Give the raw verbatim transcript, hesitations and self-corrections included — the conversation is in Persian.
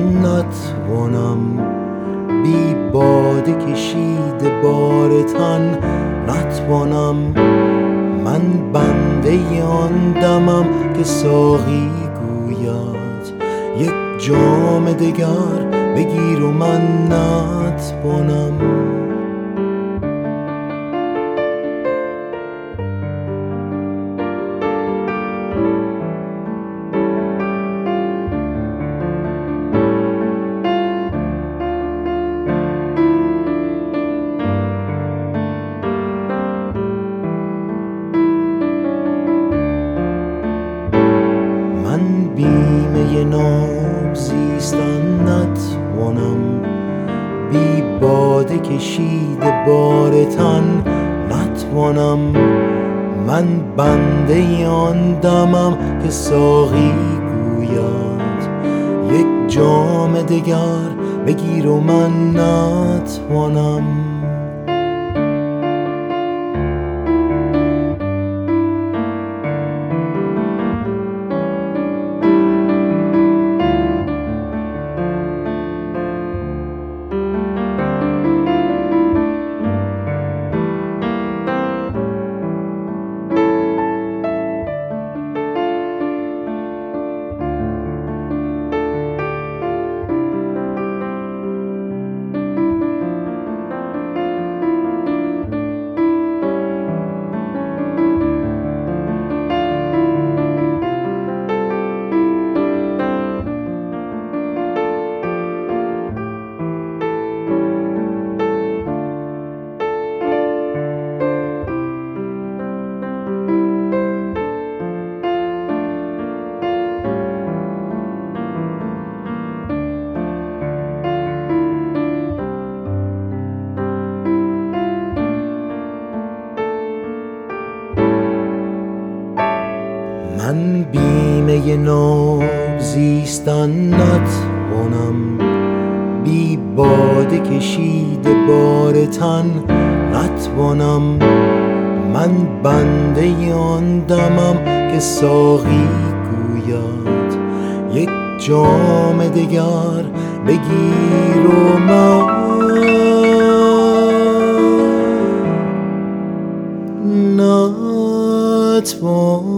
نتوانم بی باده کشید بار تن، نتوانم. من بنده آن دمم که ساقی گوید یک جام دگر بگیر و من نتوانم. من بیمه ناب زیستن نتوانم بی باده کشید بار تن، نتوانم. من بنده آن دمم که ساقی گوید یک جام دگر بگیر و من نتوانم. من بیمه ناب زیستن نتوانم بی باده کشید بار تن، نتوانم. من بنده آن دمم که ساقی گوید یک جام دگر بگیر و من نتوانم.